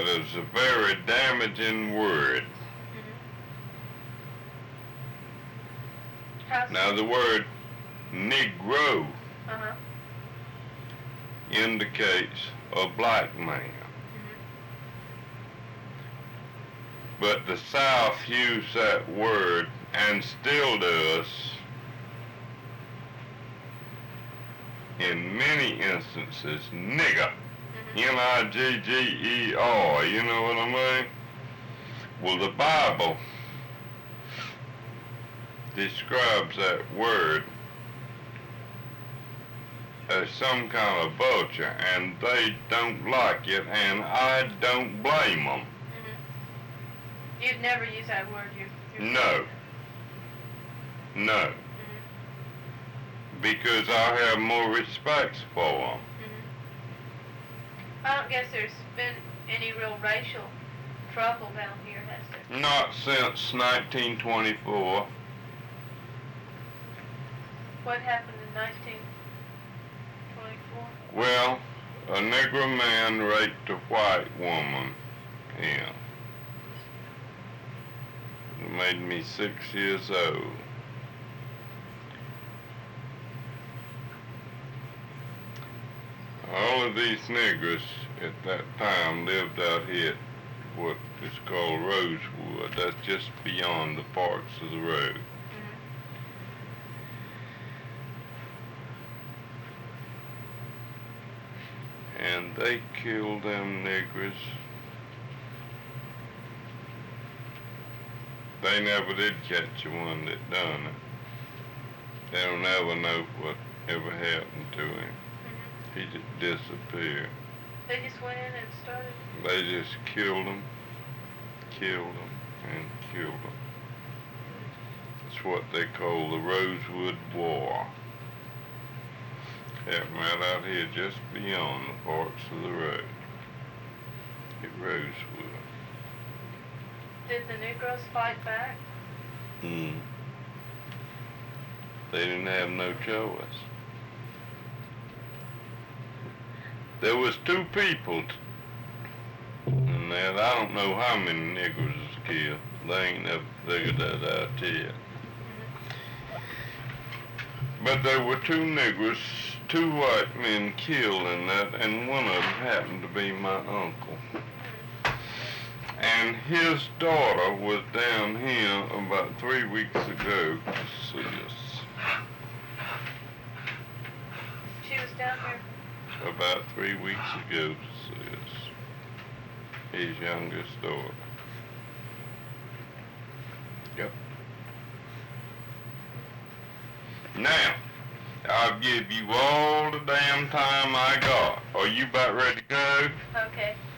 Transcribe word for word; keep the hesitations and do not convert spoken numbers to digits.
that is a very damaging word. Mm-hmm. Now the word Negro uh-huh. indicates a black man. Mm-hmm. But the South used that word, and still does, in many instances, nigger. N I G G E R, you know what I mean? Well, the Bible describes that word as some kind of vulture, and they don't like it, and I don't blame them. Mm-hmm. You'd never use that word, you? No. No. Mm-hmm. Because I have more respect for them. I don't guess there's been any real racial trouble down here, has there? Not since nineteen twenty-four. What happened in nineteen twenty-four? Well, a Negro man raped a white woman. Yeah. It made me six years old. All of these niggers at that time lived out here at what is called Rosewood. That's just beyond the parks of the road. Mm-hmm. And they killed them niggers. They never did catch the one that done it. They'll never know what ever happened to him. He just disappeared. They just went in and started? They just killed him, killed him, and killed him. It's what they call the Rosewood War. Happened right out here just beyond the parks of the road at Rosewood. Did the Negroes fight back? Hmm. They didn't have no choice. There was two people, and that I don't know how many niggers was killed. They ain't never figured that out yet. But there were two niggers, two white men killed in that, and one of them happened to be my uncle. And his daughter was down here about three weeks ago to see us. She was down here? About three weeks ago to see us. His youngest daughter. Yep. Now, I'll give you all the damn time I got. Are you about ready to go? Okay.